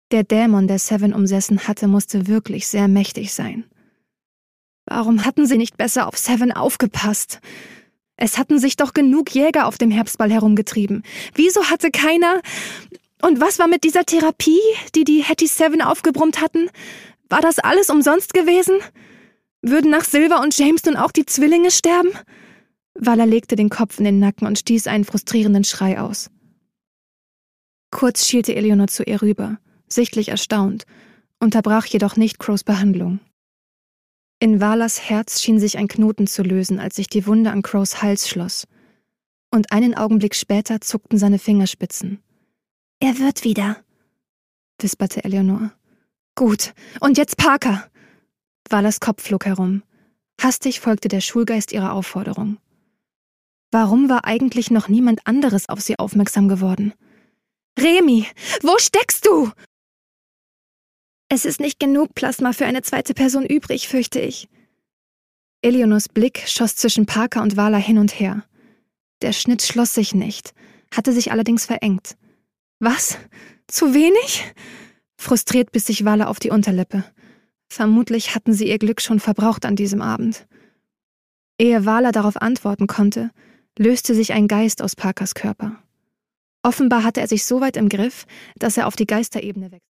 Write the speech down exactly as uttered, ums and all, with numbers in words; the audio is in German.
Der Dämon, der Seven umsessen hatte, musste wirklich sehr mächtig sein. Warum hatten sie nicht besser auf Seven aufgepasst? Es hatten sich doch genug Jäger auf dem Herbstball herumgetrieben. Wieso hatte keiner... Und was war mit dieser Therapie, die die Hattie Seven aufgebrummt hatten? War das alles umsonst gewesen? Würden nach Silver und James nun auch die Zwillinge sterben? Vala legte den Kopf in den Nacken und stieß einen frustrierenden Schrei aus. Kurz schielte Eleanor zu ihr rüber, sichtlich erstaunt, unterbrach jedoch nicht Crows Behandlung. In Valas Herz schien sich ein Knoten zu lösen, als sich die Wunde an Crows Hals schloss. Und einen Augenblick später zuckten seine Fingerspitzen. »Er wird wieder«, wisperte Eleanor. »Gut, und jetzt Parker!« Valas Kopf flog herum. Hastig folgte der Schulgeist ihrer Aufforderung. Warum war eigentlich noch niemand anderes auf sie aufmerksam geworden? »Remy, wo steckst du?« »Es ist nicht genug Plasma für eine zweite Person übrig, fürchte ich.« Eleanors Blick schoss zwischen Parker und Vala hin und her. Der Schnitt schloss sich nicht, hatte sich allerdings verengt. »Was? Zu wenig?« Frustriert biss sich Vala auf die Unterlippe. Vermutlich hatten sie ihr Glück schon verbraucht an diesem Abend. Ehe Vala darauf antworten konnte, löste sich ein Geist aus Parkers Körper. Offenbar hatte er sich so weit im Griff, dass er auf die Geisterebene wechselte.